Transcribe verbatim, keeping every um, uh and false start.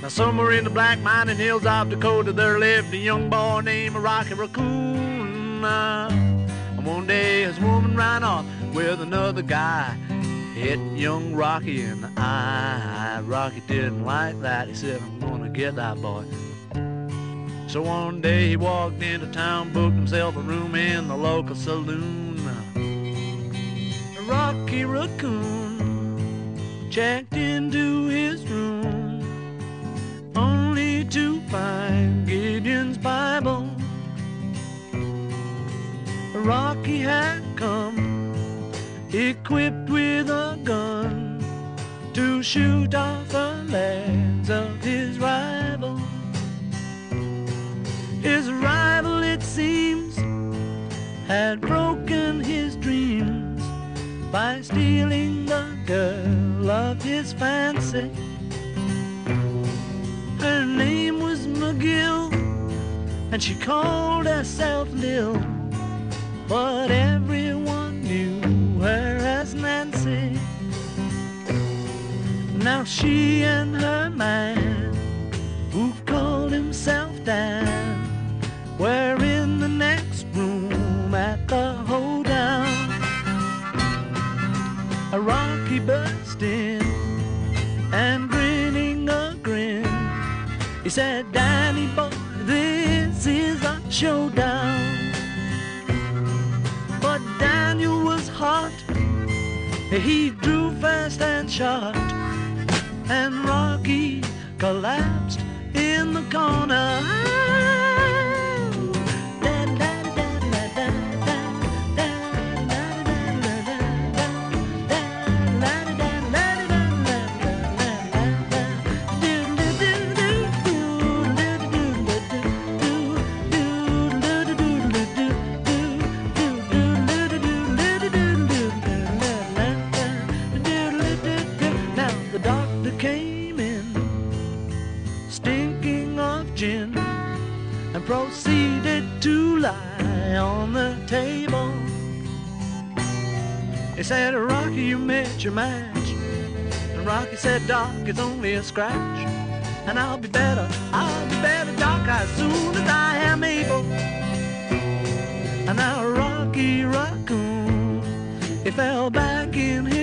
Now somewhere in the black mining hills of Dakota there lived a young boy named Rocky Raccoon. Uh, and one day his woman ran off with another guy, hit young Rocky in the eye. Rocky didn't like that. He said, I'm gonna get that boy. So one day he walked into town, booked himself a room in the local saloon. Rocky Raccoon checked into his room, only to find Gideon's Bible. Rocky had come equipped with a gun to shoot off the legs of his rival. His rival, it seems, had broken his dreams by stealing the girl of his fancy. Her name was McGill, and she called herself Lil, but everyone knew her as Nancy. Now she and her man, who called himself Dan, were in the next room at the hoedown. A Rocky burst in and grinning a grin, he said, Danny boy, this is a showdown. But Daniel was hot, he drew fast and shot, and Rocky collapsed in the corner. Came in, stinking of gin, and proceeded to lie on the table. He said, Rocky, you met your match. And Rocky said, Doc, it's only a scratch. And I'll be better, I'll be better, Doc, as soon as I am able. And now Rocky Raccoon, he fell back in his